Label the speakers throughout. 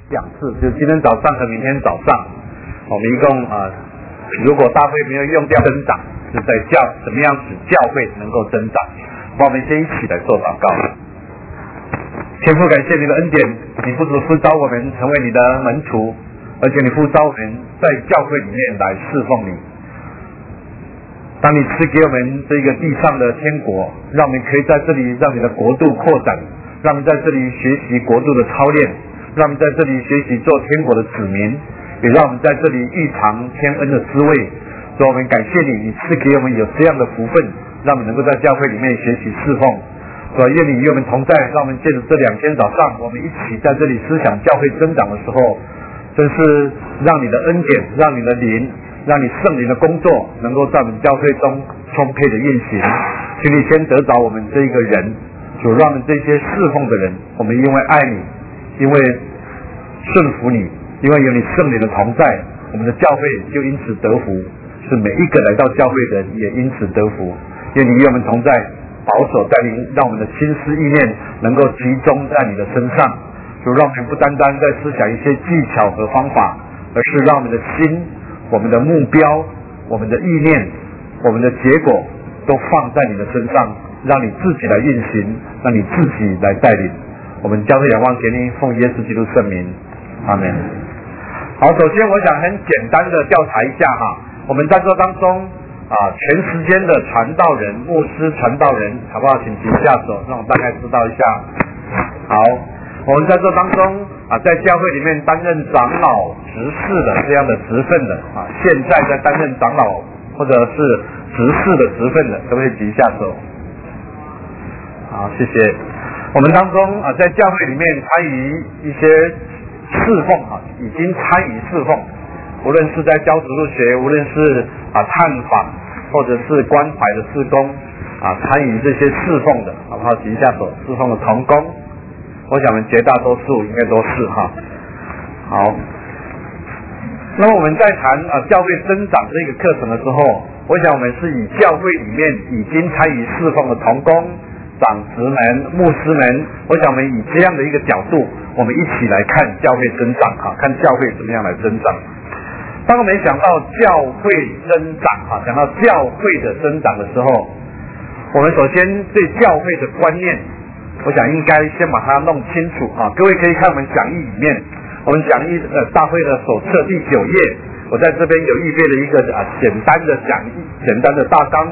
Speaker 1: 2次，就今天早上和明天早上，我们一共如果大会没有用掉增长，是在怎么样使教会能够增长？我们先一起来做祷告。天父，感谢你的恩典，你不只呼召我们成为你的门徒，而且你呼召我们在教会里面来侍奉你。当你赐给我们这个地上的天国，让我们可以在这里让你的国度扩展，让我们在这里学习国度的操练，让我们在这里学习做天国的子民，也让我们在这里预尝天恩的滋味。所以我们感谢你，你赐给我们有这样的福分，让我们能够在教会里面学习侍奉。所以愿你与我们同在，让我们借着这2天早上，我们一起在这里思想教会增长的时候，真是让你的恩典，让你的灵，让你圣灵的工作能够在我们教会中充沛的运行。请你先得着我们这一个人，主，让我们这些侍奉的人，我们因为爱你，因为顺服你，因为有你圣灵的同在，我们的教会就因此得福，是每一个来到教会的人也因此得福。愿你与我们同在，保守带领，让我们的心思意念能够集中在你的身上。主，让我们不单单在思想一些技巧和方法，而是让我们的心，我们的目标，我们的意念，我们的结果都放在你的身上，让你自己来运行，让你自己来带领。我们将会仰望给你，奉耶稣基督圣名，阿们。好，首先我想很简单的调查一下我们在这当中全时间的传道人、牧师、传道人，好不好？请举下手，让我大概知道一下。好，我们在这当中在教会里面担任长老执事的这样的职分的现在在担任长老或者是执事的职分的，可不可以举下手？好，谢谢。我们当中在教会里面参与一些侍奉已经参与侍奉，无论是在教主日学，无论是探访或者是关怀的事工参与这些侍奉的，好不好？举一下手。侍奉的同工，我想我们绝大多数应该都是好，那么我们在谈教会增长这个课程的时候，我想我们是以教会里面已经参与侍奉的同工、长职们、牧师们，我想我们以这样的一个角度，我们一起来看教会增长看教会怎么样来增长。当我们想到教会增长讲到教会的增长的时候，我们首先对教会的观念，我想应该先把它弄清楚各位可以看我们讲义里面，我们讲义大会的手册第9页，我在这边有预备了一个简单的讲义，简单的大纲。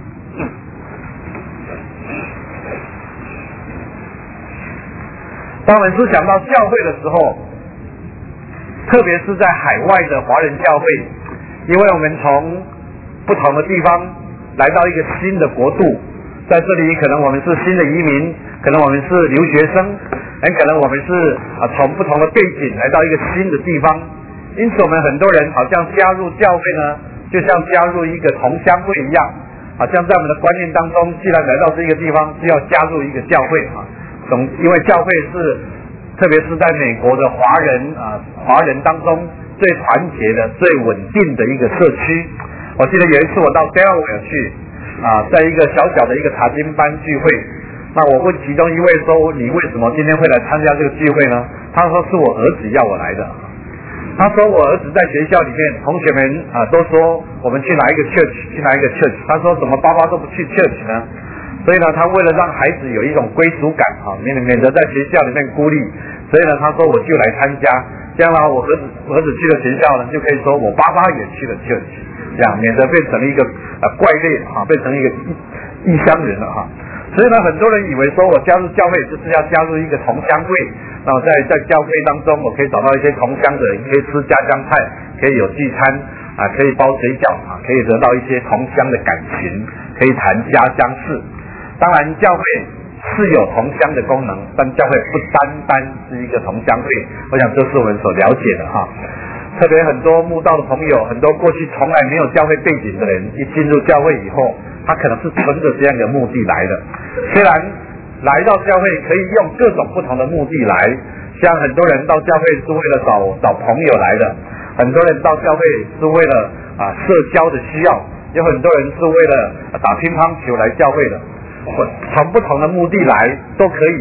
Speaker 1: 当我们是想到教会的时候，特别是在海外的华人教会，因为我们从不同的地方来到一个新的国度，在这里可能我们是新的移民，可能我们是留学生，很可能我们是从不同的背景来到一个新的地方，因此我们很多人好像加入教会呢，就像加入一个同乡会一样，好像在我们的观念当中，既然来到这个地方，就要加入一个教会因为教会是特别是在美国的华人当中最团结的、最稳定的一个社区。我记得有一次我到 Delaware 去在一个小小的一个查经班聚会，那我问其中一位说，你为什么今天会来参加这个聚会呢？他说是我儿子要我来的。他说我儿子在学校里面，同学们都说我们去哪一个 church， 他说怎么爸爸都不去 church 呢？所以呢，他为了让孩子有一种归属感免得在学校里面孤立，所以呢，他说我就来参加，这样呢，我儿子去了学校呢，就可以说我爸爸也去了 church， 这样免得变成了一个怪类变成一个异乡人了所以呢，很多人以为说我加入教会就是要加入一个同乡会，那么在教会当中，我可以找到一些同乡的人，可以吃家乡菜，可以有聚餐可以包水饺可以得到一些同乡的感情，可以谈家乡事。当然教会是有同乡的功能，但教会不单单是一个同乡会，我想这是我们所了解的特别很多慕道的朋友，很多过去从来没有教会背景的人，一进入教会以后，他可能是存着这样的目的来的。虽然来到教会可以用各种不同的目的来，像很多人到教会是为了找朋友来的，很多人到教会是为了社交的需要，有很多人是为了打乒乓球来教会的，从不同的目的来都可以。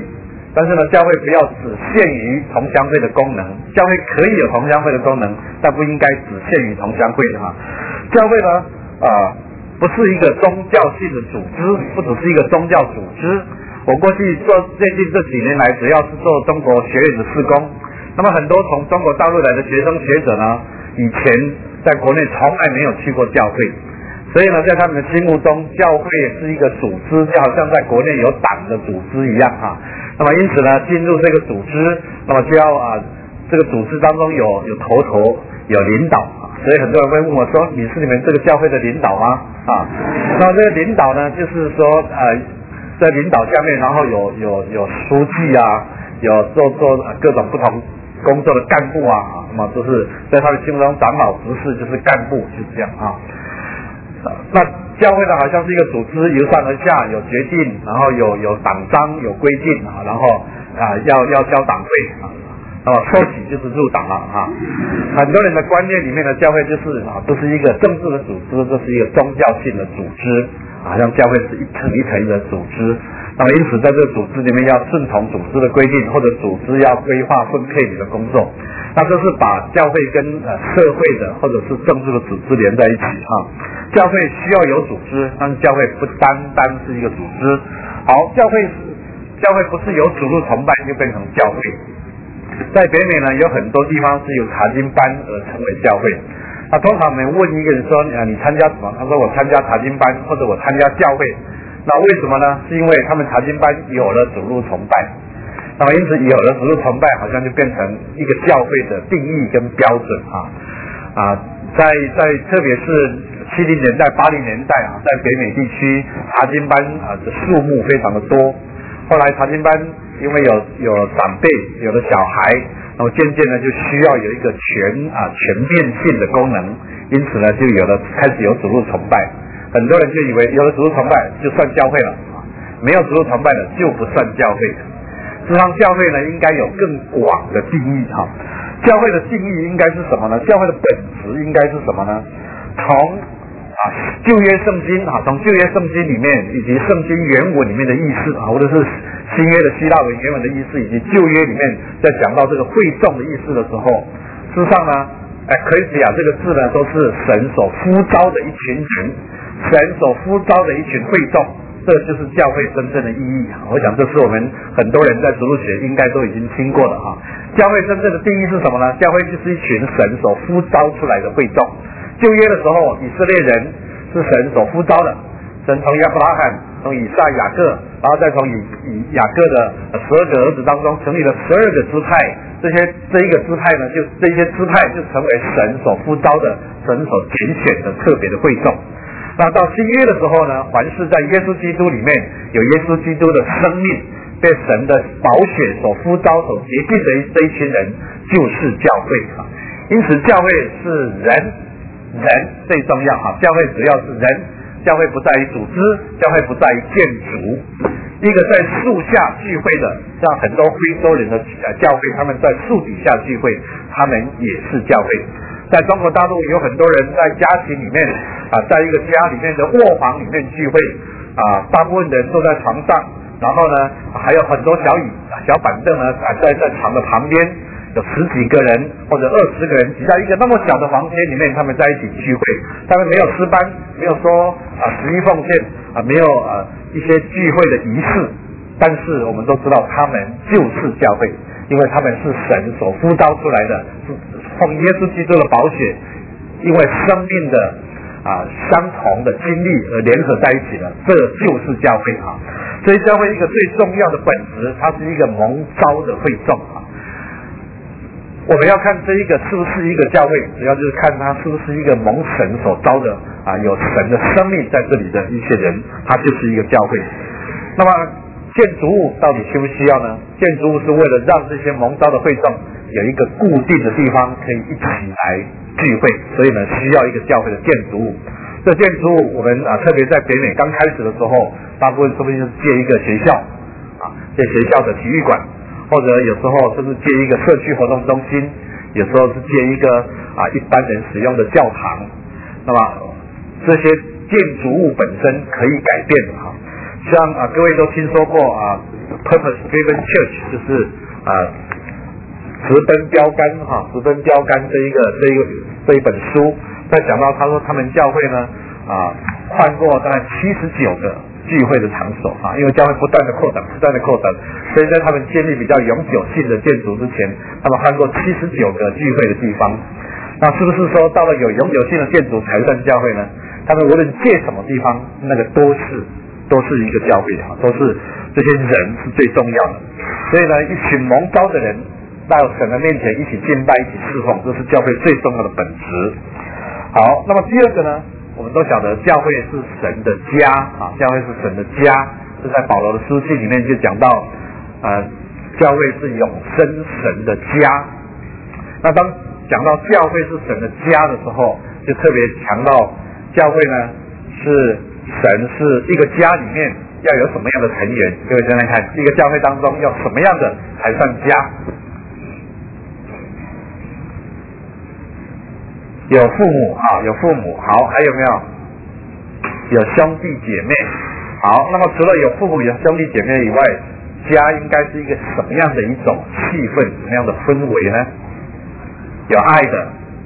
Speaker 1: 但是呢，教会不要只限于同乡会的功能，教会可以有同乡会的功能，但不应该只限于同乡会的哈。教会呢，不是一个宗教性的组织，不只是一个宗教组织。我过去最近这几年来，只要是做中国学院的事工，那么很多从中国大陆来的学生学者呢，以前在国内从来没有去过教会，所以呢，在他们的心目中，教会是一个组织，就好像在国内有党的组织一样哈。那么因此呢，进入这个组织，那么就要这个组织当中有头有领导，所以很多人会问我说：“你是你们这个教会的领导吗？”那么这个领导呢，就是说在领导下面，然后有书记啊，有做各种不同工作的干部啊，那么都是在他的心目中，长老执事就是干部，就是这样啊。那教会呢，好像是一个组织，由上而下有决定，然后有党章有规定啊，然后要交党费啊，受洗就是入党了啊。很多人的观念里面的教会就是都是一个政治的组织，这是一个宗教性的组织，好像教会是一层一层的组织。那么因此在这个组织里面要顺从组织的规定，或者组织要规划分配你的工作，那这是把教会跟社会的或者是政治的组织连在一起啊。教会需要有组织，但是教会不单单是一个组织。好，教会不是由主路崇拜就变成教会。在北美呢，有很多地方是由查经班而成为教会。那通常我们问一个人说：“你参加什么？”他说：“我参加查经班，或者我参加教会。”那为什么呢？是因为他们查经班有了主路崇拜，那么因此有了主路崇拜，好像就变成一个教会的定义跟标准在特别是70年代、80年代在北美地区查经班的数目非常的多。后来查经班因为有长辈，有了小孩，那么渐渐的就需要有一个全面性的功能，因此呢就开始有主路崇拜。很多人就以为有了主路崇拜就算教会了，没有主路崇拜的就不算教会。事实上，教会呢应该有更广的定义教会的定义应该是什么呢？教会的本质应该是什么呢？从旧约圣经从旧约圣经里面以及圣经原文里面的意思或者是新约的希腊文原文的意思，以及旧约里面在讲到这个会众的意思的时候，事实上呢，Ecclesia 这个字呢都是神所呼召的一群人，神所呼召的一群会众，这就是教会真正的意义。我想这是我们很多人在主日学应该都已经听过了教会真正的定义是什么呢？教会就是一群神所呼召出来的会众。旧约的时候，以色列人是神所呼召的，神从亚伯拉罕、从以撒、雅各，然后再从雅各的12个儿子当中成立了12个支派，这一个支派呢，这些支派就成为神所呼召的、神所拣选的特别的会众。那到新约的时候呢，凡是在耶稣基督里面有耶稣基督的生命，被神的宝血所呼召、所洁净的这一群人，就是教会因此，教会是人最重要教会只要是人，教会不在于组织，教会不在于建筑。一个在树下聚会的，像很多非洲人的教会，他们在树底下聚会，他们也是教会。在中国大陆有很多人在家庭里面在一个家里面的卧房里面聚会大部分的人坐在床上，然后呢还有很多小板凳呢在床的旁边，有10几个人或者20个人挤在一个那么小的房间里面，他们在一起聚会。他们没有诗班，没有说十一奉献没有一些聚会的仪式，但是我们都知道他们就是教会，因为他们是神所呼召出来的，是奉耶稣基督的宝血，因为生命的相同的经历而联合在一起的，这就是教会所以教会一个最重要的本质，它是一个蒙召的会众我们要看这一个是不是一个教会，主要就是看它是不是一个蒙神所召的有神的生命在这里的一些人，它就是一个教会。那么建筑物到底需不需要呢？建筑物是为了让这些蒙召的会众有一个固定的地方可以一起来聚会，所以呢需要一个教会的建筑物。这建筑物我们特别在北美刚开始的时候，大部分说不定就是借一个学校借学校的体育馆，或者有时候甚至借一个社区活动中心，有时候是借一个一般人使用的教堂。那么这些建筑物本身可以改变像各位都听说过 Purpose Driven Church 就是直奔标杆直奔标杆这一本书，在讲到他说他们教会呢换过大概79个聚会的场所因为教会不断的扩展，所以在他们建立比较永久性的建筑之前，他们换过79个聚会的地方。那是不是说到了有永久性的建筑才算教会呢？他们无论借什么地方，那个都是一个教会都是这些人是最重要的。所以呢，一群蒙召的人到神的面前一起敬拜，一起侍奉，这是教会最重要的本质。好，那么第二个呢，我们都晓得教会是神的家教会是神的家，这在保罗的书信里面就讲到教会是永生神的家。那当讲到教会是神的家的时候，就特别强调教会呢是神是一个家里面要有什么样的成员。各位想想看，一个教会当中要什么样的才算家？有父母有父母，好，还有没有？有兄弟姐妹。好，那么除了有父母有兄弟姐妹以外，家应该是一个什么样的一种气氛，什么样的氛围呢？有爱的，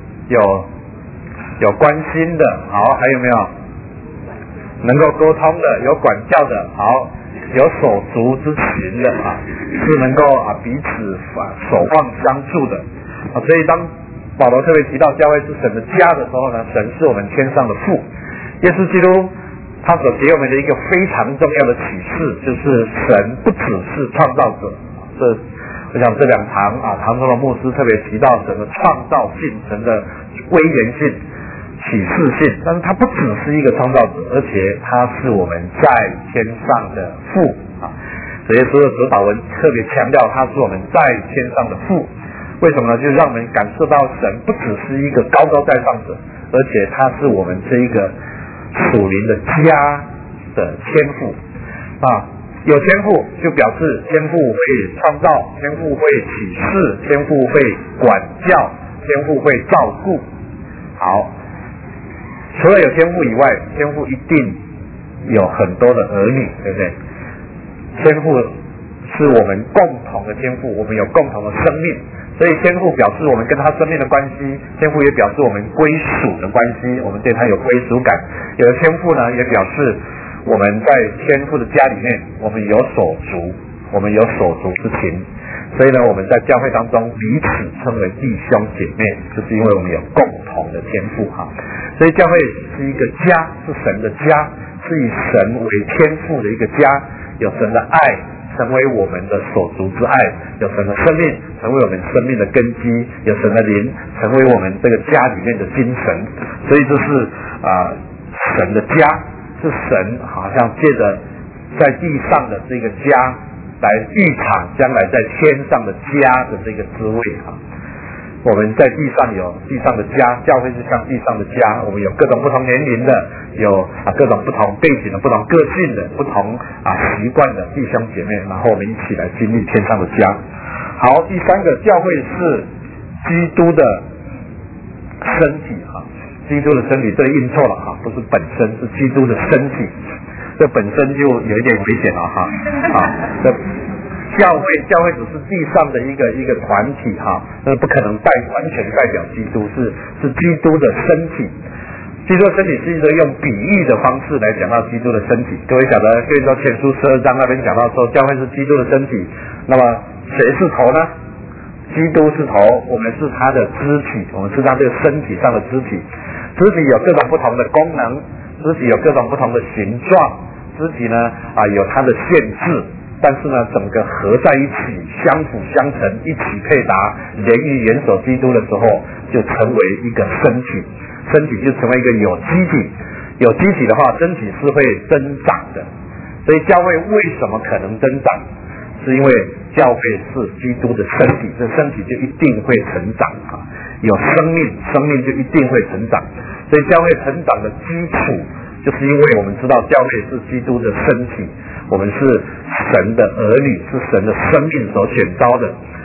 Speaker 1: 有关心的，好，还有没有能够沟通的，有管教的，好，有手足之情的是能够彼此守望相助的所以当保罗特别提到教会是神的家的时候呢，神是我们天上的父，耶稣基督他所给我们的一个非常重要的启示，就是神不只是创造者。我想这两堂堂中的牧师特别提到神的创造性，神的威严性、启示性，但是他不只是一个创造者，而且他是我们在天上的父所以所有指导文特别强调他是我们在天上的父。为什么呢？就是让我们感受到神不只是一个高高在上者，而且他是我们这一个属灵的家的天父有天赋就表示天赋会创造，天赋会启示，天赋会管教，天赋会照顾。好，除了有天赋以外，天赋一定有很多的儿女，对不对？天赋是我们共同的天赋，我们有共同的生命，所以天赋表示我们跟他生命的关系，天赋也表示我们归属的关系，我们对他有归属感。有的天赋呢，也表示我们在天父的家里面，我们有手足，我们有手足之情，所以呢，我们在教会当中彼此称为弟兄姐妹，就是因为我们有共同的天赋所以教会是一个家，是神的家，是以神为天父的一个家，有神的爱成为我们的手足之爱，有神的生命成为我们生命的根基，有神的灵成为我们这个家里面的精神，所以这是神的家，是神好像借着在地上的这个家来预场将来在天上的家的这个滋味我们在地上有地上的家，教会是像地上的家，我们有各种不同年龄的，有各种不同背景的、不同个性的、不同习惯的弟兄姐妹，然后我们一起来经历天上的家。好，第三个，教会是基督的身体基督的身体，这印错了不是本身，是基督的身体，这本身就有一点危险了教会只是地上的一个团体那不可能完全代表基督，是基督的身体。基督的身体是一个用比喻的方式来讲到基督的身体。各位晓得，所以说前书12章那边讲到说，教会是基督的身体，那么谁是头呢？基督是头，我们是他的肢体，我们是他这个身体上的肢体。肢体有各种不同的功能，肢体有各种不同的形状，肢体呢有它的限制，但是呢整个合在一起，相辅相成，一起配搭，连于元首基督的时候，就成为一个身体，身体就成为一个有机体。有机体的话，身体是会增长的。所以教会为什么可能增长？是因为教会是基督的身体，这身体就一定会成长有生命，生命就一定会成长。所以教会成长的基础，就是因为我们知道教会是基督的身体，我们是神的儿女，是神的生命所选召的，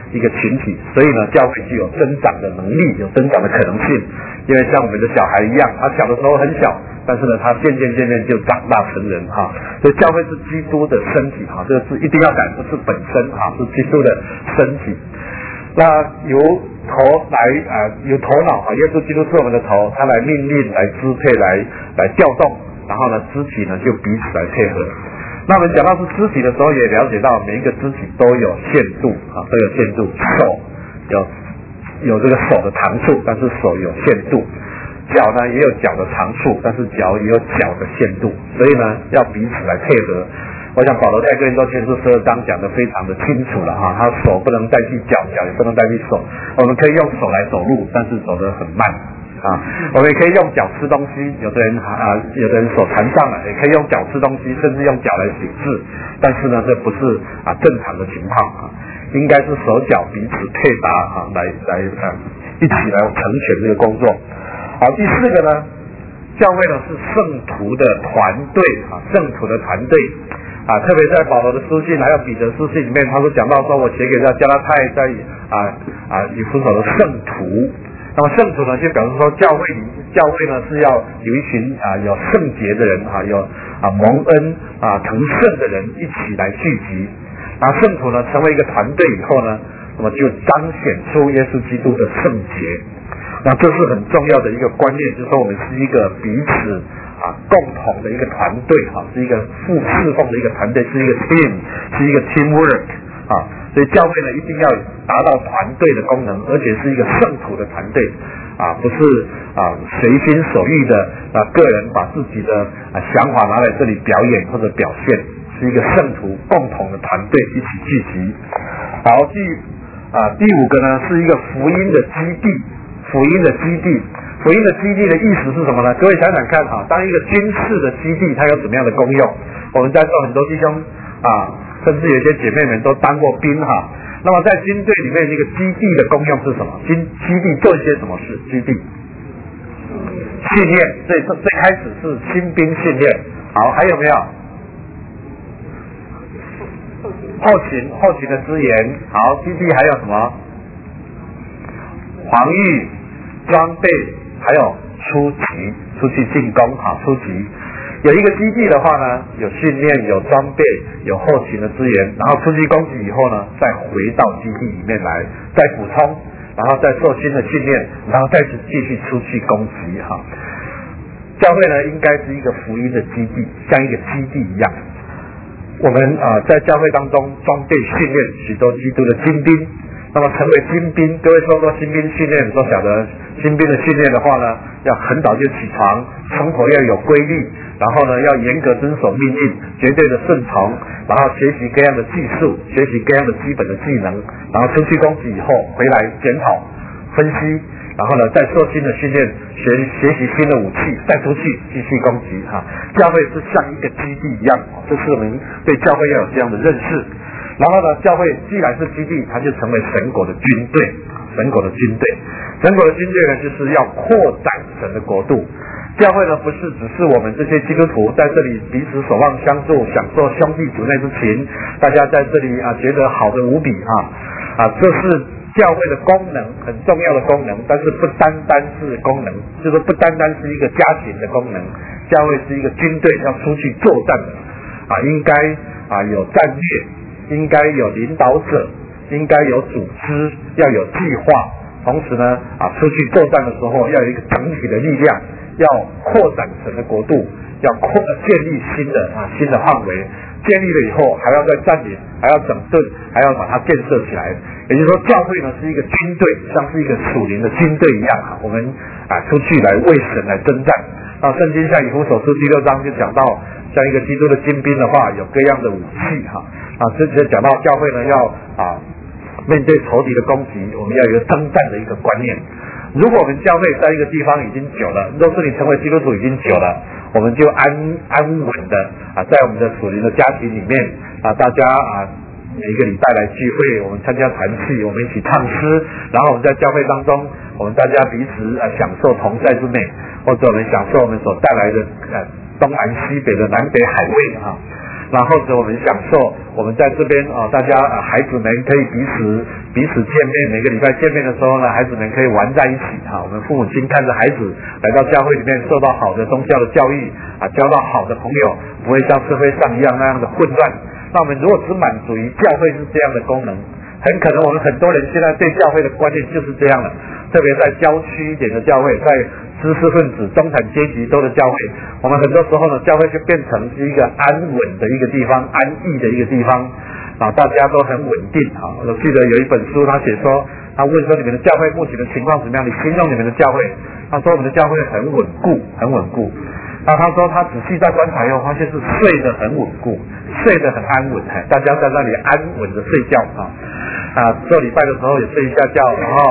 Speaker 1: 一个群体，所以呢，教会具有增长的能力，有增长的可能性。因为像我们的小孩一样，他小的时候很小，但是呢，他渐渐就长大成人哈。所以教会是基督的身体哈，这个是一定要改，不是本身哈，是基督的身体。那由头脑啊，耶稣基督是我们的头，他来命令、来支配、来调动，然后呢，肢体呢就彼此来配合。那我们讲到是肢体的时候，也了解到每一个肢体都有限度啊，都有限度。手有这个手的长处，但是手有限度；脚呢也有脚的长处，但是脚也有脚的限度。所以呢，要彼此来配合。我想保罗在哥林多前书12章讲得非常的清楚了哈，他手不能代替脚，脚也不能代替手。我们可以用手来走路，但是走得很慢啊。我们也可以用脚吃东西，有的人手残障了，也可以用脚吃东西，甚至用脚来写字。但是呢，这不是正常的情况啊，应该是手脚彼此配搭啊，来一起来成全这个工作。好，第四个呢，教会呢是圣徒的团队啊，圣徒的团队。特别在保罗的书信还有彼得书信里面，他说讲到说，我写给加拉太在以弗所的圣徒。那么圣徒呢，就表示说教会呢是要有一群有圣洁的人有蒙恩成圣的人一起来聚集。然后圣徒呢成为一个团队以后呢，那么就彰显出耶稣基督的圣洁。那这是很重要的一个观念，就是说我们是一个彼此共同的一个团队是一个互侍奉的一个团队，是一个 team， 是一个 teamwork 所以教会呢一定要达到团队的功能，而且是一个圣徒的团队不是随心所欲的个人把自己的想法拿来这里表演或者表现，是一个圣徒共同的团队一起聚集。好，第五个呢是一个福音的基地。福音的基地的意思是什么呢？各位想想看当一个军事的基地它有什么样的功用？我们在座很多弟兄甚至有些姐妹们都当过兵那么在军队里面，这个基地的功用是什么？基地做一些什么事？基地训练，最开始是新兵训练。好，还有没有？后勤的支援。好，基地还有什么？防御、装备，还有出去进攻出击。有一个基地的话呢，有训练，有装备，有后勤的资源，然后出击攻击以后呢，再回到基地里面来，再补充，然后再做新的训练，然后再继续出去攻击教会呢，应该是一个福音的基地，像一个基地一样。我们在教会当中装备训练许多基督的精兵。那么成为新兵，各位说新兵训练都晓得，新兵的训练的话呢，要很早就起床，生活要有规律，然后呢要严格遵守命令，绝对的顺从，然后学习各样的技术，学习各样的基本的技能，然后出去攻击以后回来检讨分析，然后呢再做新的训练，学习新的武器，再出去继续攻击教会是像一个基地一样，这是我们对教会要有这样的认识。然后呢，教会既然是基地，它就成为神国的军队。神国的军队呢，就是要扩展神的国度。教会呢，不是只是我们这些基督徒在这里彼此守望相助，享受兄弟姊妹之情，大家在这里觉得好的无比这是教会的功能，很重要的功能，但是不单单是功能，就是不单单是一个家庭的功能。教会是一个军队，要出去作战的应该有战略，应该有领导者，应该有组织，要有计划。同时呢出去作战的时候要有一个整体的力量，要扩展神的国度，要建立新的范围。建立了以后还要再占领，还要整顿，还要把它建设起来。也就是说，教会呢是一个军队，像是一个属灵的军队一样我们出去来为神来征战。圣经像以弗所书第6章就讲到，像一个基督的精兵的话，有各样的武器这就讲到教会呢要面对仇敌的攻击，我们要有一个征战的一个观念。如果我们教会在一个地方已经久了，若是你成为基督徒已经久了，我们就安稳的在我们的属灵的家庭里面大家每一个礼拜来聚会，我们参加团契，我们一起唱诗，然后我们在教会当中，我们大家彼此享受同在之美，或者我们享受我们所带来的东南西北的南北海味然后或者我们享受我们在这边大家孩子们可以彼此见面，每个礼拜见面的时候呢，孩子们可以玩在一起我们父母亲看着孩子来到教会里面受到好的宗教的教育交到好的朋友，不会像社会上一样那样的混乱。那我们如果只满足于教会是这样的功能，很可能我们很多人现在对教会的观念就是这样的，特别在郊区一点的教会，在知识分子中产阶级多的教会，我们很多时候呢，教会就变成是一个安稳的一个地方，安逸的一个地方大家都很稳定我记得有一本书他写说，他问说你们的教会目前的情况怎么样，你形容你们的教会，他说我们的教会很稳固，很稳固。他说他仔细在观察以后发现是睡得很稳固，睡得很安稳大家在那里安稳的睡觉做礼拜的时候也睡一下觉，然后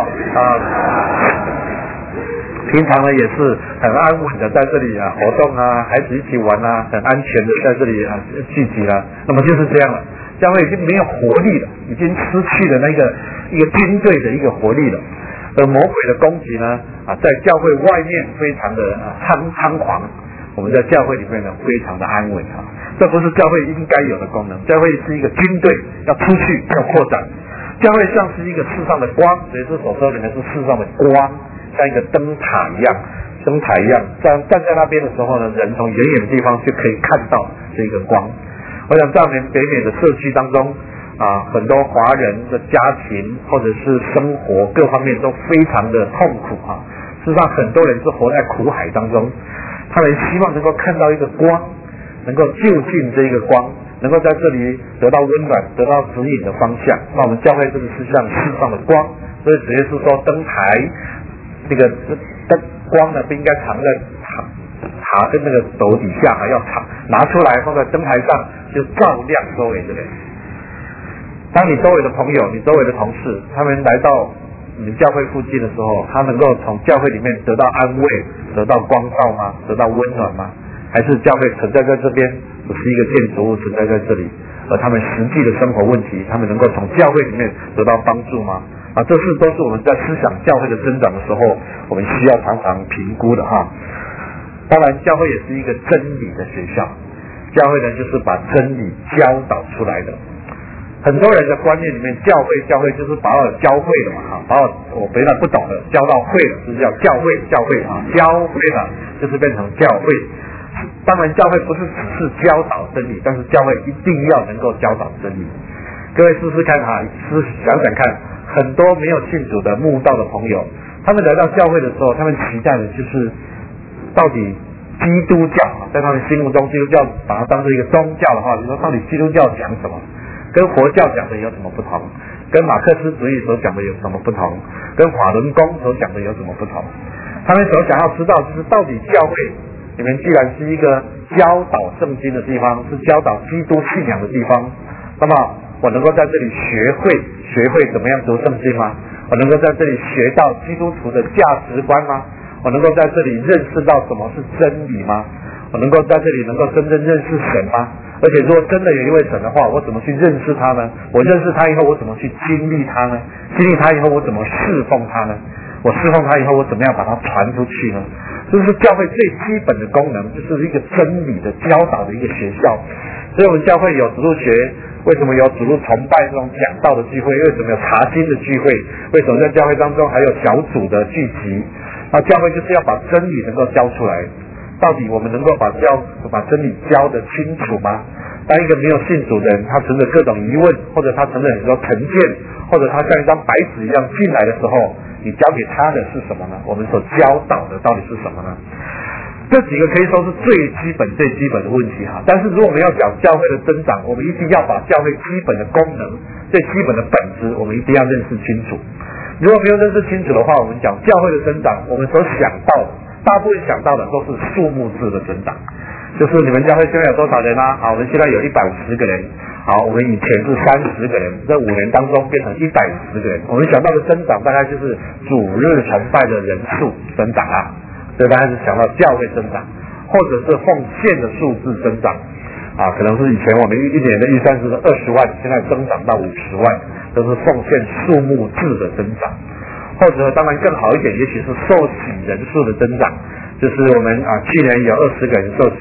Speaker 1: 平常呢也是很安稳的在这里活动孩子一起玩很安全的在这里聚集那么就是这样了，教会已经没有活力了，已经失去了那个一个军队的一个活力了。而魔鬼的攻击呢在教会外面非常的猖狂，我们在教会里面呢非常的安稳这不是教会应该有的功能。教会是一个军队，要出去要扩展。教会像是一个世上的光，所以是所说里面是世上的光，像一个灯塔一样，站在那边的时候呢，人从远远的地方就可以看到这个光。我想在我们北美的社区当中很多华人的家庭或者是生活各方面都非常的痛苦事实上很多人是活在苦海当中，他们希望能够看到一个光，能够就近这个光，能够在这里得到温暖，得到指引的方向。那我们教会这个是像世上的光，所以直接是说灯台这个灯光呢不应该藏在塔跟那个斗底下要拿出来放在灯台上，就照亮周围的人。当你周围的朋友，你周围的同事，他们来到你教会附近的时候，他能够从教会里面得到安慰，得到光照吗？得到温暖吗？还是教会存在在这边，不是一个建筑物存在在这里，而他们实际的生活问题，他们能够从教会里面得到帮助吗？这都是我们在思想教会的增长的时候，我们需要常常评估的当然，教会也是一个真理的学校，教会呢就是把真理教导出来的。很多人的观念里面，教会就是把我教会了把我本来不懂的教到会了，就是叫教会教会了，就是变成教会。当然，教会不是只是教导真理，但是教会一定要能够教导真理。各位试试看想想看，很多没有信主的慕道的朋友，他们来到教会的时候，他们期待的就是到底基督教在他们心目中，基督教把它当成一个宗教的话，就说到底基督教讲什么，跟佛教讲的有什么不同，跟马克思主义所讲的有什么不同，跟法轮功所讲的有什么不同。他们所想要知道就是到底教会你们既然是一个教导圣经的地方，是教导基督信仰的地方，那么我能够在这里学会怎么样读圣经吗？我能够在这里学到基督徒的价值观吗？我能够在这里认识到什么是真理吗？我能够在这里能够真正认识神吗？而且如果真的有一位神的话，我怎么去认识他呢？我认识他以后，我怎么去经历他呢？经历他以后，我怎么侍奉他呢？我侍奉他以后，我怎么样把他传出去呢？这是教会最基本的功能，就是一个真理的教导的一个学校。所以我们教会有主日学，为什么有主日崇拜这种讲道的聚会？为什么有查经的聚会？为什么在教会当中还有小组的聚集？那教会就是要把真理能够教出来。到底我们能够把真理教得清楚吗？当一个没有信主的人，他存着各种疑问，或者他存着很多成见，或者他像一张白纸一样进来的时候，你教给他的是什么呢？我们所教导的到底是什么呢？这几个可以说是最基本的问题但是如果我们要讲教会的增长，我们一定要把教会基本的功能、最基本的本质，我们一定要认识清楚。如果没有认识清楚的话，我们讲教会的增长，我们所想到的大部分想到的都是数目字的增长，就是你们教会现在有多少人我们现在有150个人，我们以前是30个人，这5年当中变成150个人。我们想到的增长大概就是主日崇拜的人数增长所以大概是想到教会增长，或者是奉献的数字增长可能是以前我们一年的预算是20万，现在增长到50万，都是奉献数目字的增长。或者当然更好一点，也许是受洗人数的增长，就是我们去年有20个人受洗，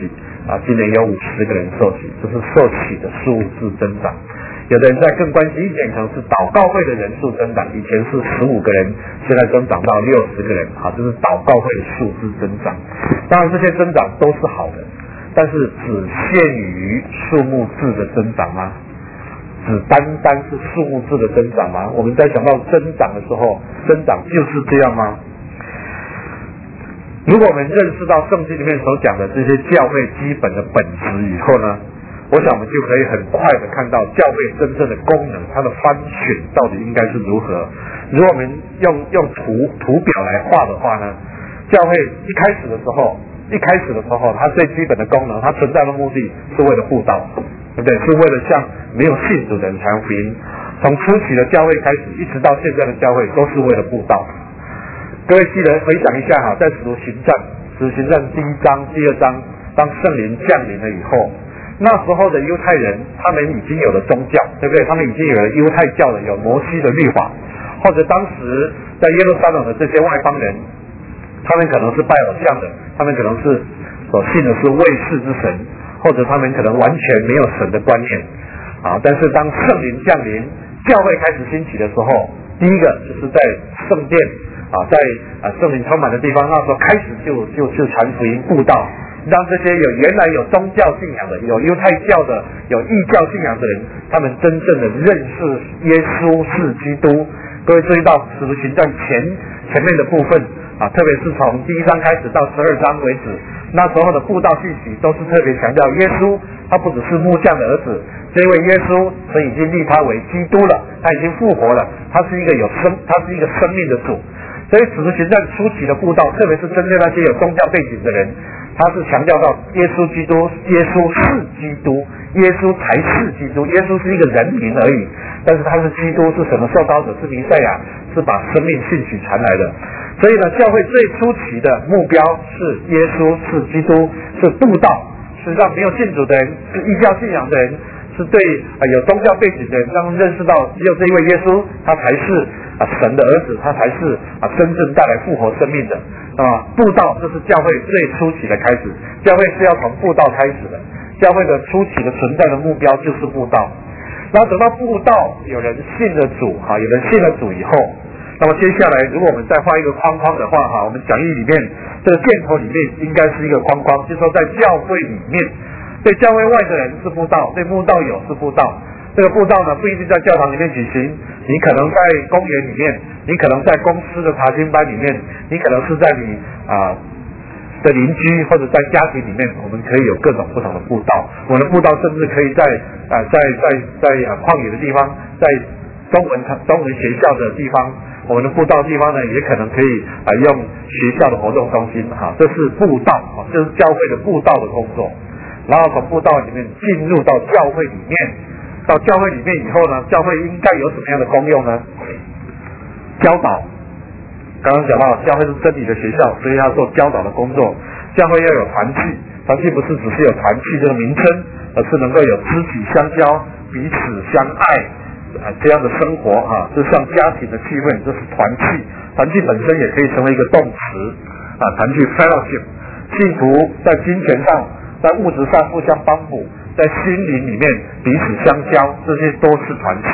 Speaker 1: 今年有50个人受洗，这是受洗的数字增长。有的人在更关心一点，可能是祷告会的人数增长，以前是15个人，现在增长到60个人，这是祷告会的数字增长。当然这些增长都是好的，但是只限于数目字的增长吗？只单是数目字的增长吗？我们在想到增长的时候，增长就是这样吗？如果我们认识到圣经里面所讲的这些教会基本的本质以后呢，我想我们就可以很快的看到教会真正的功能，它的番选到底应该是如何。如果我们用图表来画的话呢，教会一开始的时候，它最基本的功能，它存在的目的是为了布道，对不对？是为了向没有信主的人传福音。从初期的教会开始，一直到现在的教会，都是为了布道。各位记得回想一下在使徒行传第1章、第2章，当圣灵降临了以后，那时候的犹太人，他们已经有了宗教，对不对？他们已经有了犹太教的，有摩西的律法，或者当时在耶路撒冷的这些外邦人，他们可能是拜偶像的，他们可能是所信的是卫士之神，或者他们可能完全没有神的观念但是当圣灵降临，教会开始兴起的时候，第一个就是在圣殿在圣灵充满的地方，那时候开始就传福音布道，让这些原来有宗教信仰的，有犹太教的，有异教信仰的人，他们真正的认识耶稣是基督。各位注意到使徒行传前面的部分特别是从第1章开始到12章为止，那时候的布道信息都是特别强调耶稣，他不只是木匠的儿子，这位耶稣神已经立他为基督了，他已经复活了，他是一个生命的主。所以使徒行传初期的布道，特别是针对那些有宗教背景的人，他是强调到耶稣基督，耶稣是基督，耶稣才是基督，耶稣是一个人名而已，但是他是基督，是神的受膏者，是弥赛亚，是把生命信息传来的。所以呢，教会最初期的目标是耶稣是基督，是布道，是让没有信主的人，是异教信仰的人，是对有宗教背景的人，让他们认识到只有这一位耶稣，他才是神的儿子，他才是真正带来复活生命的。布道这是教会最初期的开始，教会是要从布道开始的，教会的初期的存在的目标就是布道。然后等到布道有人信了主有人信了主以后，那么接下来如果我们再画一个框框的话我们讲义里面这个箭头里面应该是一个框框，就是说在教会里面，对教会外的人是布道，对慕道友是布道。这个布道呢不一定在教堂里面举行，你可能在公园里面，你可能在公司的查经班里面，你可能是在你的邻居或者在家庭里面，我们可以有各种不同的布道。我们的布道甚至可以在旷野的地方，在中文学校的地方，我们的布道地方呢也可能可以用学校的活动中心这是布道这是教会的布道的工作。然后从布道里面进入到教会里面，到教会里面以后呢，教会应该有什么样的功用呢？教导，刚刚讲到教会是真理的学校，所以要做教导的工作。教会要有团契，团契不是只是有团契这个名称，而是能够有肢体相交，彼此相爱这样的生活就像家庭的气氛，这是团契。团契本身也可以成为一个动词团契 fellowship， 信徒在金钱上，在物质上互相帮补，在心灵里面彼此相交，这些都是团契。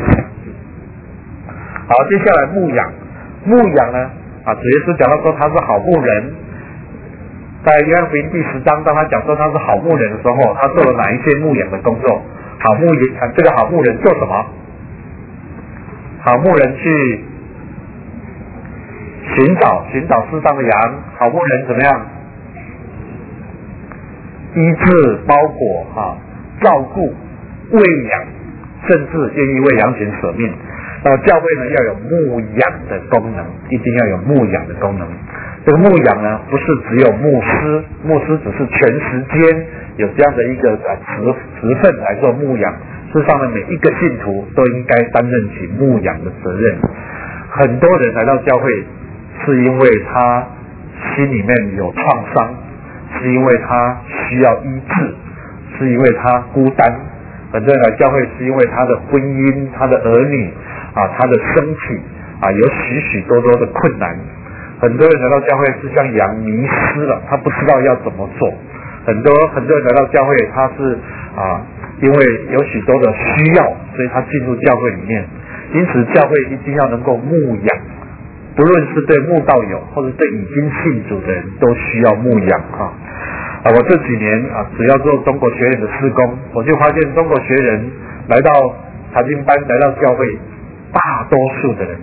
Speaker 1: 好，接下来牧养。牧养呢主耶稣讲到说他是好牧人，在约翰福音第10章，当他讲说他是好牧人的时候，他做了哪一些牧养的工作？这个好牧人做什么？好牧人去寻找失丧的羊。好牧人怎么样？医治、包裹照顾、喂养，甚至愿意为羊群舍命。那么教会呢要有牧养的功能，一定要有牧养的功能。这个牧养呢不是只有牧师只是全时间有这样的一个职分来做牧养，事实上呢每一个信徒都应该担任起牧养的责任。很多人来到教会是因为他心里面有创伤，是因为他需要医治，是因为他孤单。很多人来教会是因为他的婚姻，他的儿女他的身体有许许多多的困难。很多人来到教会是像羊迷失了，他不知道要怎么做， 很多人来到教会，他是因为有许多的需要，所以他进入教会里面。因此教会一定要能够牧养，不论是对慕道友或者对已经信主的人都需要牧养我这几年只要做中国学人的事工，我就发现中国学人来到查经班，来到教会，大多数的人，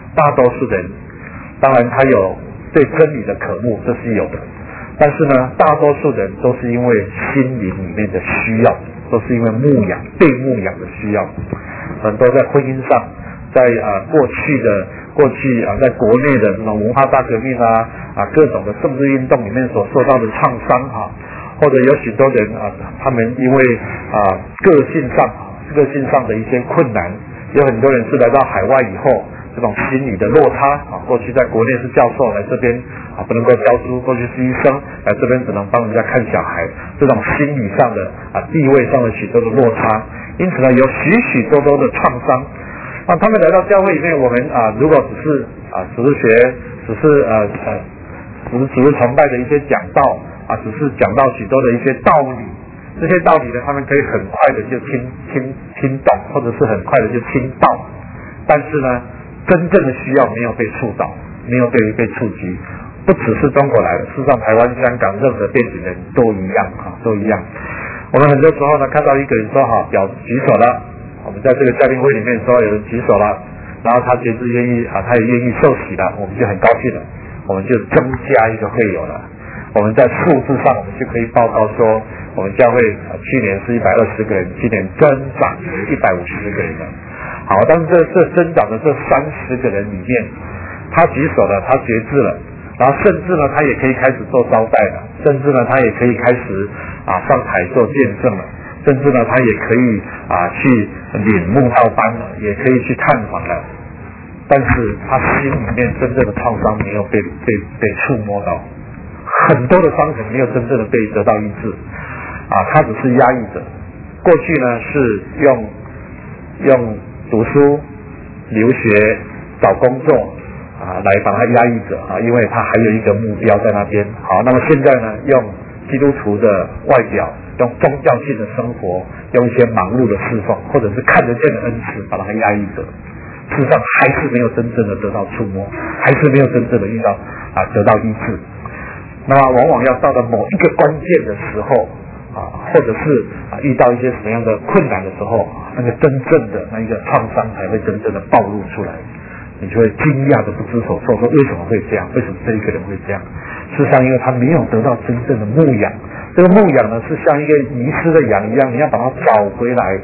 Speaker 1: 当然他有对真理的渴慕，这是有的，但是呢，大多数人都是因为心灵里面的需要，都是因为被牧养的需要。很多在婚姻上，在过去在国内的那种文化大革命各种的政治运动里面所受到的创伤或者有许多人他们因为个性上的一些困难，有很多人是来到海外以后，这种心理的落差过去在国内是教授，来这边不能够教书，过去是医生，来这边只能帮人家看小孩，这种心理上的地位上的许多的落差，因此呢，有许多的创伤。他们来到教会里面，我们如果只是崇拜的一些讲道只是讲到许多的一些道理，这些道理呢，他们可以很快的就听懂，或者是很快的就听到，但是呢，真正的需要没有被触到，没有被触及。不只是中国来的，事实上台湾、香港任何背景人都一样都一样。我们很多时候呢，看到一个人说举手了，我们在这个家庭会里面说有人举手了，然后他觉得愿意他也愿意受洗了，我们就很高兴了，我们就增加一个会友了。我们在数字上，我们就可以报告说，我们教会去年是120个人，今年增长150个人了。好，但是这增长的这30个人里面，他举手了，他决志了，然后甚至呢，他也可以开始做招待了，甚至呢，他也可以开始上台做见证了，甚至呢，他也可以去领慕道班了，也可以去探访了。但是他心里面真正的创伤没有被触摸到，很多的伤痕没有真正的被得到医治他只是压抑着。过去呢是用读书、留学、找工作来把它压抑着因为他还有一个目标在那边。好，那么现在呢，用基督徒的外表，用宗教性的生活，用一些忙碌的侍奉，或者是看得见的恩赐，把它压抑着。事实上还是没有真正的得到触摸，还是没有真正的遇到得到医治。那么往往要到了某一个关键的时候或者是遇到一些什么样的困难的时候那个真正的那一个创伤才会真正的暴露出来，你就会惊讶的不知所措，说为什么会这样？为什么这一个人会这样？事实上，因为他没有得到真正的牧养。这个牧养呢，是像一个迷失的羊一样，你要把它找回来。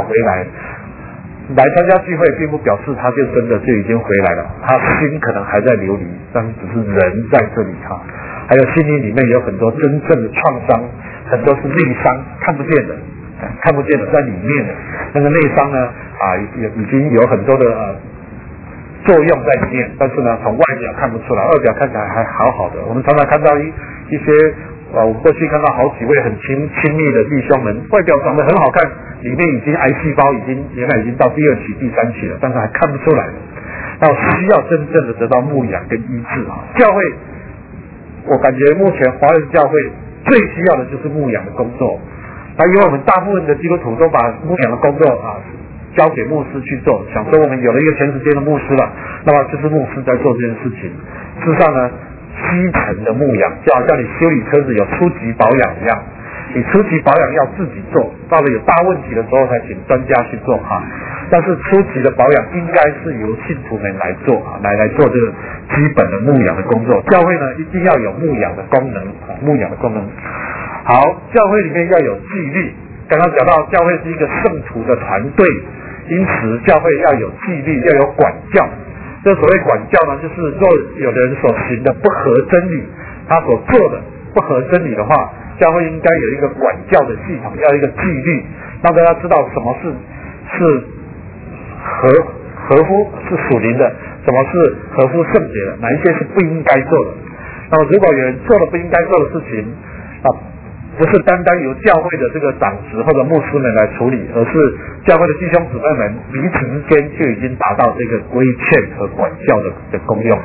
Speaker 1: 来参加聚会并不表示他就真的就已经回来了，他心可能还在流离，但只是人在这里还有心灵里面有很多真正的创伤，很多是内伤，看不见的在里面的那个内伤呢已经有很多的作用在里面，但是呢从外表看不出来，外表看起来还好好的。我们常常看到一些我过去看到好几位很亲密的弟兄们，外表长得很好看，里面已经癌细胞原来已经到第2期、第3期了，但是还看不出来的。那需要真正的得到牧养跟医治教会，我感觉目前华人教会最需要的就是牧养的工作。因为我们大部分的基督徒都把牧养的工作交给牧师去做，想说我们有了一个全时间的牧师了，那么就是牧师在做这件事情。事实上呢，基层的牧养就好像你修理车子有初级保养一样，你初级保养要自己做，到了有大问题的时候才请专家去做但是初级的保养应该是由信徒们来做来做这个基本的牧养的工作。教会呢一定要有牧养的功能好，教会里面要有纪律。刚刚讲到教会是一个圣徒的团队，因此教会要有纪律，要有管教。这所谓管教呢，就是若有的人所行的不合真理，他所做的不合真理的话，教会应该有一个管教的系统，要有一个纪律，让大家知道什么是合乎是属灵的，什么是合乎圣洁的，哪一些是不应该做的。那么如果有人做了不应该做的事情不是单单由教会的这个长执或者牧师们来处理，而是教会的弟兄姊妹们彼此之间就已经达到这个规劝和管教的功用。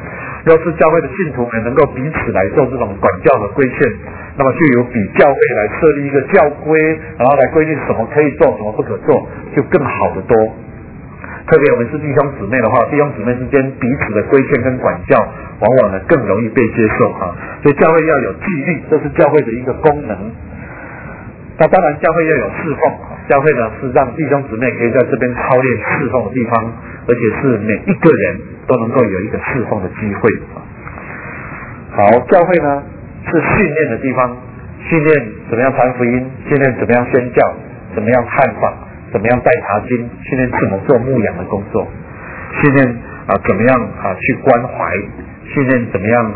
Speaker 1: 要是教会的信徒们能够彼此来做这种管教和规劝，那么就有比教会来设立一个教规，然后来规定什么可以做，什么不可做，就更好得多。特别我们是弟兄姊妹的话，弟兄姊妹之间彼此的规劝跟管教，往往呢更容易被接受所以教会要有纪律，这是教会的一个功能。那当然教会要有侍奉，教会呢是让弟兄姊妹可以在这边操练侍奉的地方，而且是每一个人都能够有一个侍奉的机会。好，教会呢是训练的地方，训练怎么样传福音，训练怎么样宣教，怎么样探访，怎么样带查经，训练怎么做牧养的工作，训练怎么样去关怀，训练怎么样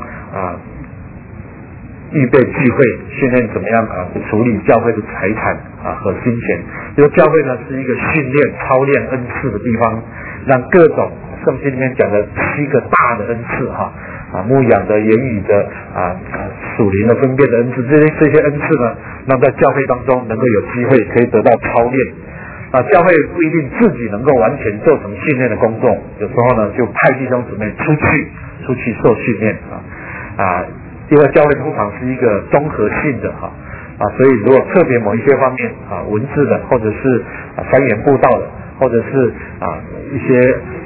Speaker 1: 预备聚会，训练怎么样处理教会的财产和金钱。因为教会呢是一个训练操练恩赐的地方，让各种圣经里面讲的7个大的恩赐牧养的、言语的属灵的分辨的恩赐，这些恩赐呢让在教会当中能够有机会可以得到操练。教会不一定自己能够完全做成训练的工作，有时候呢就派弟兄姊妹出去受训练因为教会通常是一个综合性的所以如果特别某一些方面文字的，或者是3言布道的，或者是一些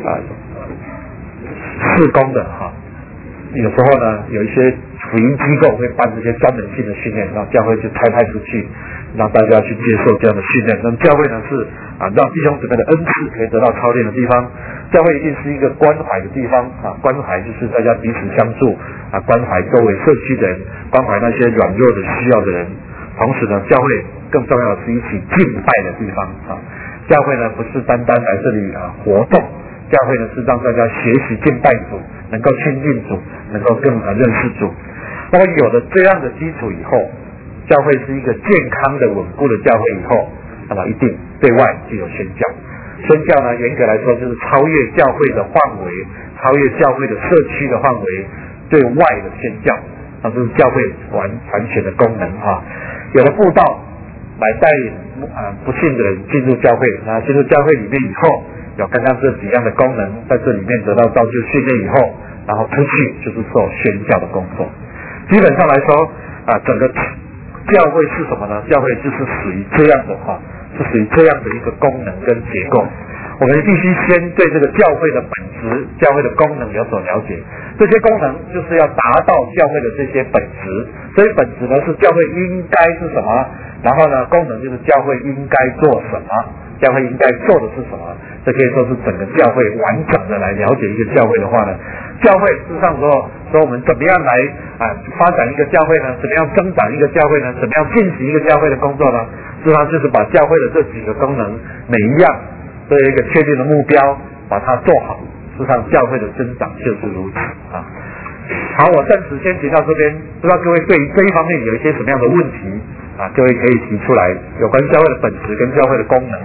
Speaker 1: 事工的有时候呢有一些福音机构会办这些专门性的训练，让教会就派出去，让大家去接受这样的训练。那么教会呢是让弟兄姊妹的恩赐可以得到操练的地方。教会一定是一个关怀的地方关怀就是大家彼此相助关怀周围社区的人，关怀那些软弱的需要的人。同时呢，教会更重要的是一起敬拜的地方教会呢不是单单来这里活动，教会呢是让大家学习敬拜主，能够亲近主，能够更认识主。那么有了这样的基础以后，教会是一个健康的稳固的教会以后，那么一定对外就有宣教。宣教呢严格来说就是超越教会的范围，超越教会的社区的范围，对外的宣教，这是教会完全的功能有了布道来带领不信的人进入教会，进入教会里面以后，有刚刚这几样的功能在这里面得到造就训练以后，然后出去就是做宣教的工作。基本上来说整个教会是什么呢？教会就是属于这样的是属于这样的一个功能跟结构。我们必须先对这个教会的本质、教会的功能有所了解。这些功能就是要达到教会的这些本质，所以本质呢是教会应该是什么，然后呢功能就是教会应该做什么，教会应该做的是什么。这可以说是整个教会完整的来了解一个教会的话呢，教会事实上说我们怎么样来发展一个教会呢？怎么样增长一个教会呢？怎么样进行一个教会的工作呢？事实上就是把教会的这几个功能每一样都有一个确定的目标，把它做好。事实上教会的增长就是如此好，我暂时先提到这边，不知道各位对于这一方面有一些什么样的问题各位可以提出来，有关教会的本质跟教会的功能。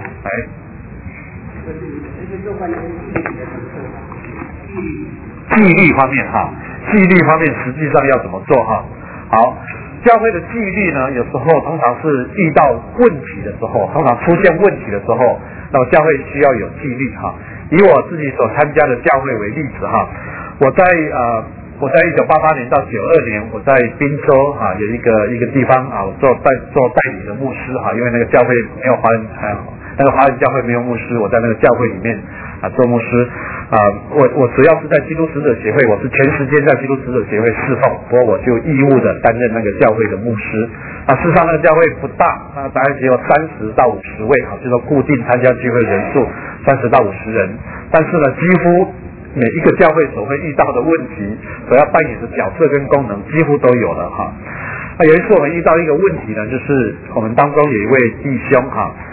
Speaker 1: 纪律方面纪律方面实际上要怎么做好，教会的纪律呢，有时候通常是遇到问题的时候，通常出现问题的时候，那么教会需要有纪律以我自己所参加的教会为例子我在1988年到92年，我在滨州有一个地方我做代理的牧师因为那个教会没有华人那个华人教会没有牧师，我在那个教会里面做牧师我主要是在基督使者协会，我是全时间在基督使者协会侍奉，不过我就义务的担任那个教会的牧师事实上那个教会不大大概只有30到50位就是说固定参加聚会人数30到50人，但是呢几乎每一个教会所会遇到的问题，所要扮演的角色跟功能几乎都有了有一次我们遇到一个问题呢，就是我们当中有一位弟兄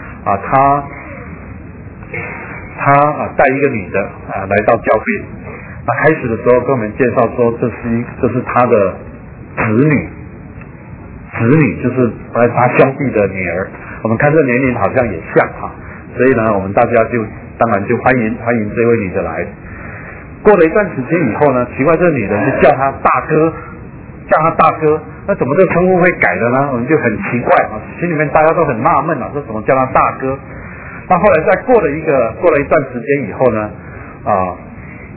Speaker 1: 他带一个女的来到教会，开始的时候跟我们介绍说这是他的子女就是他兄弟的女儿，我们看这年龄好像也像所以呢我们大家当然就欢迎这位女的来。过了一段时间以后呢，奇怪这女的就叫他大哥，那怎么这个称呼会改的呢？我们就很奇怪心里面大家都很纳闷说怎么叫他大哥。那后来再过了一段时间以后呢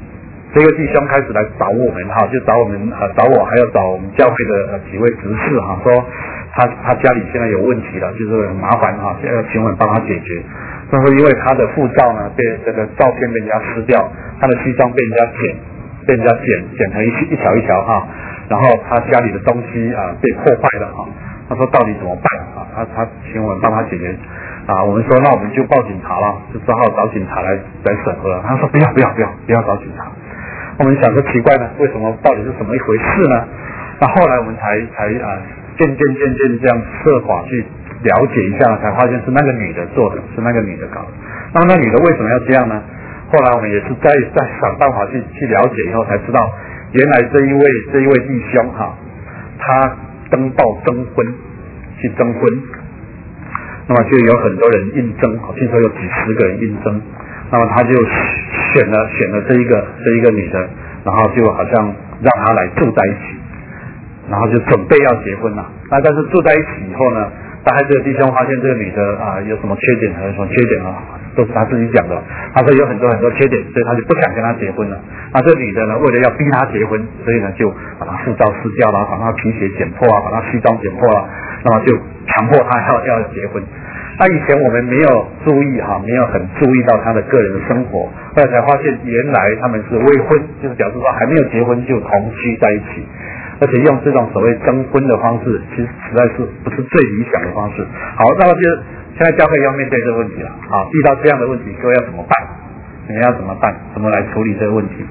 Speaker 1: 这个弟兄开始来找我们哈，就找我们找我，还有找我们教会的几位执事哈，说他家里现在有问题了，就是很麻烦哈，要请我们帮他解决。他说因为他的护照呢被这个照片被人家撕掉，他的西装被人家剪成一条一条哈，然后他家里的东西被破坏了哈。他说到底怎么办啊？他请我们帮他解决啊。我们说那我们就报警察了，就只好找警察来审核。他说不要找警察。我们想说奇怪呢，为什么到底是怎么一回事呢？那后来我们才渐这样设法去了解一下，才发现是那个女的做的，是那个女的搞的。那么那女的为什么要这样呢？后来我们也是在想办法去了解以后才知道，原来这一位弟兄哈，他登报征婚，去征婚，那么就有很多人应征，听说有几十个人应征，那么他就选了这一个女的，然后就好像让她来住在一起，然后就准备要结婚了。那但是住在一起以后呢，大概这个弟兄发现这个女的有什么缺点，有什么缺点都是他自己讲的。他说有很多缺点，所以他就不想跟他结婚了。那这女的呢，为了要逼他结婚，所以呢就把他护照撕掉了，把他皮鞋剪破啊，把他西装剪破了，那么就强迫他要结婚。那以前我们没有注意没有很注意到他的个人的生活，后来才发现原来他们是未婚，就是表示说还没有结婚就同居在一起，而且用这种所谓征婚的方式，其实实在是不是最理想的方式。好，那么就现在教会要面对这个问题了。好，遇到这样的问题，各位要怎么办？你们要怎么办？怎么来处理这个问题？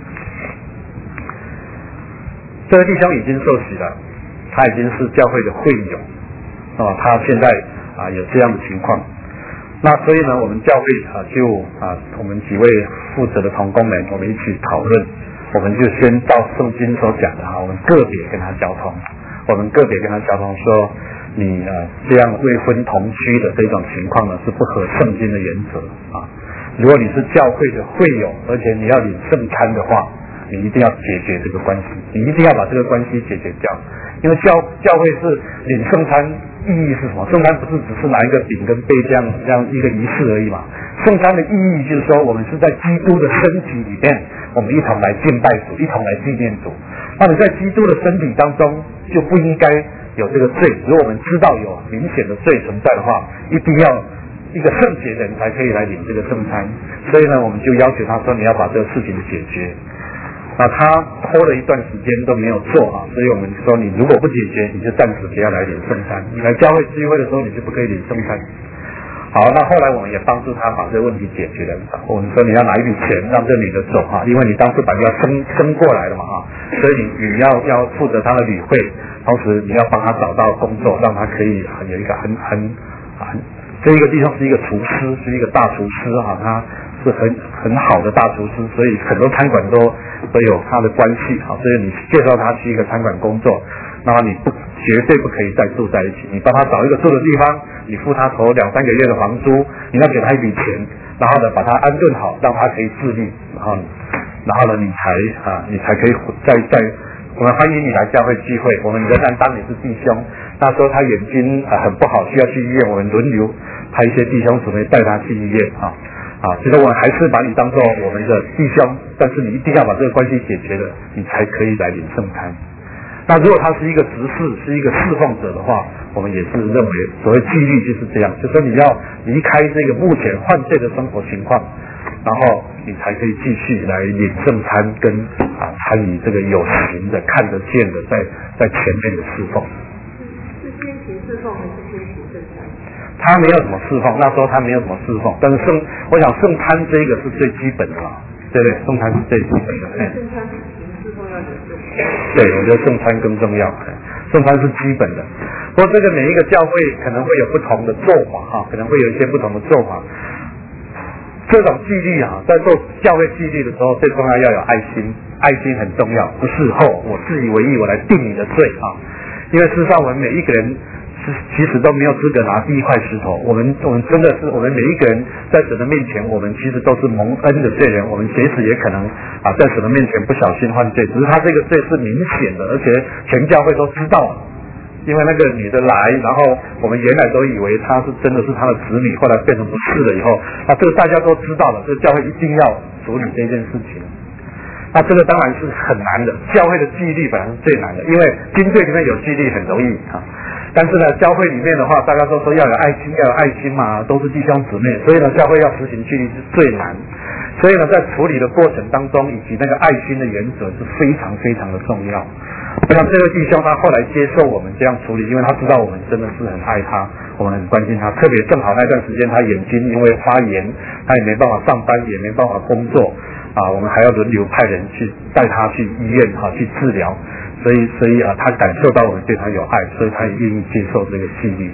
Speaker 1: 这个弟兄已经受洗了，他已经是教会的会友，他现在有这样的情况。那所以呢，我们教会我们几位负责的同工们，我们一起讨论，我们就先照圣经所讲的我们个别跟他交通，说你这样未婚同居的这种情况呢，是不合圣经的原则如果你是教会的会友，而且你要领圣餐的话，你一定要解决这个关系，你一定要把这个关系解决掉。因为教会是领圣餐，意义是什么？圣餐不是只是拿一个饼跟杯这样一个仪式而已嘛。圣餐的意义就是说，我们是在基督的身体里面，我们一同来敬拜主，一同来纪念主。那么在基督的身体当中，就不应该有这个罪。如果我们知道有明显的罪存在的话，一定要一个圣洁人才可以来领这个圣餐。所以呢，我们就要求他说，你要把这个事情解决。他拖了一段时间都没有做所以我们说，你如果不解决，你就暂时不要来领圣餐。你来教会聚会的时候，你就不可以领圣餐。好，那后来我们也帮助他把这个问题解决了。我们说你要拿一笔钱让这女的走因为你当时把你要生过来了嘛所以你要负责他的旅费，同时你要帮他找到工作，让他可以有一个这一个弟兄是一个厨师，是一个大厨师他是很好的大厨师，所以很多餐馆都有他的关系所以你介绍他去一个餐馆工作，那么你绝对不可以再住在一起，你帮他找一个住的地方，你付他头2-3个月的房租，你要给他一笔钱，然后呢把他安顿好，让他可以自立，然后呢你才可以在我们欢迎你来教会聚会，我们仍然当你是弟兄。那时候他眼睛很不好，需要去医院，我们轮流派一些弟兄姊妹带他去医院其实我们还是把你当作我们的弟兄，但是你一定要把这个关系解决了，你才可以来领圣餐。那如果他是一个执事，是一个侍奉者的话，我们也是认为所谓纪律就是这样，就是说你要离开这个目前犯罪的生活情况，然后你才可以继续来领圣餐，跟参与这个有形的、看得见的在前面的侍奉。
Speaker 2: 是先行侍奉还是先行圣餐？
Speaker 1: 他没有什么侍奉，那时候他没有什么侍奉，但是我想圣餐这个是最基本的对不对？圣餐是最基本的。
Speaker 2: 圣餐比侍奉要有更
Speaker 1: 对，我觉得圣餐更重要，圣餐是基本的。不过这个每一个教会可能会有不同的做法可能会有一些不同的做法。这种纪律在做教会纪律的时候，最重要要有爱心，爱心很重要，不是我自以为意，我来定你的罪因为事实上我们每一个人其实都没有资格拿第一块石头，我们真的是我们每一个人在神的面前，我们其实都是蒙恩的罪人，我们随时也可能在神的面前不小心犯罪，只是他这个罪是明显的，而且全教会都知道了。因为那个女的来，然后我们原来都以为她是真的是她的子女，后来变成不是了以后，这个大家都知道了，这个教会一定要处理这件事情。 那这个当然是很难的，教会的纪律本来是最难的，因为军队里面有纪律很容易啊。但是呢，教会里面的话，大家都说要有爱心，要有爱心嘛，都是弟兄姊妹，所以呢，教会要实行纪律是最难。所以呢，在处理的过程当中，以及那个爱心的原则是非常非常的重要。那这位弟兄他后来接受我们这样处理，因为他知道我们真的是很爱他，我们很关心他。特别正好那段时间他眼睛因为发炎，他也没办法上班，也没办法工作啊，我们还要轮流派人去带他去医院去治疗。所以他感受到我们对他有爱，所以他也愿意接受这个纪律。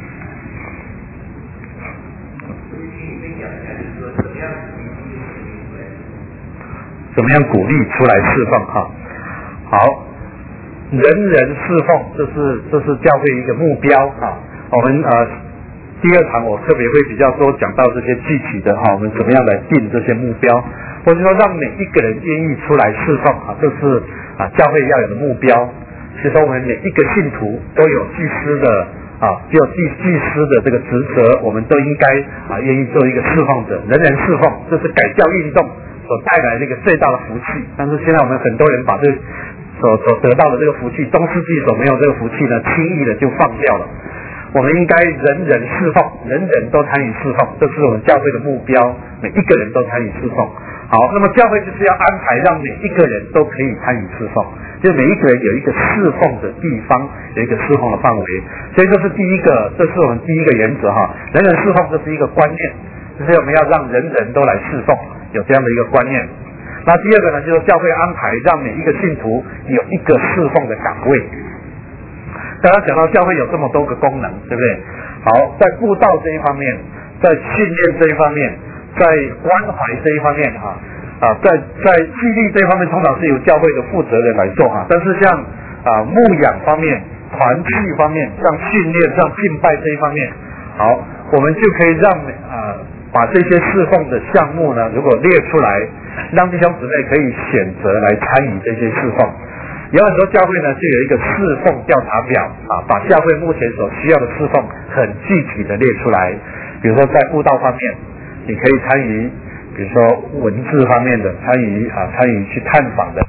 Speaker 1: 怎么样鼓励出来释放好，人人释放，这是教会一个目标我们第二场我特别会比较多讲到这些具体的我们怎么样来定这些目标，或者说让每一个人愿意出来释放这是教会要有的目标。其实我们每一个信徒都有祭司的只有祭司的这个职责，我们都应该愿意做一个释放者，人人释放，这是改教运动所带来这个最大的福气。但是现在我们很多人把这个所得到的这个福气，中世纪所没有这个福气呢，轻易的就放掉了。我们应该人人释放，人人都参与释放，这是我们教会的目标，每一个人都参与释放。好，那么教会就是要安排让每一个人都可以参与释放，就每一个人有一个释放的地方，有一个释放的范围。所以这是我们第一个原则人人释放，这是一个观念，就是我们要让人人都来释放，有这样的一个观念。那第二个呢，就是教会安排让每一个信徒有一个释放的岗位。刚刚讲到教会有这么多个功能，对不对？好，在布道这一方面，在训练这一方面，在关怀这一方面在纪律这一方面，通常是由教会的负责人来做但是像牧养方面、团契方面、像训练、像敬拜这一方面，好，我们就可以让把这些侍奉的项目呢，如果列出来，让弟兄姊妹可以选择来参与这些侍奉。有很多教会呢，就有一个侍奉调查表把教会目前所需要的侍奉很具体的列出来。比如说在布道方面，你可以参与，比如说文字方面的参与去探访的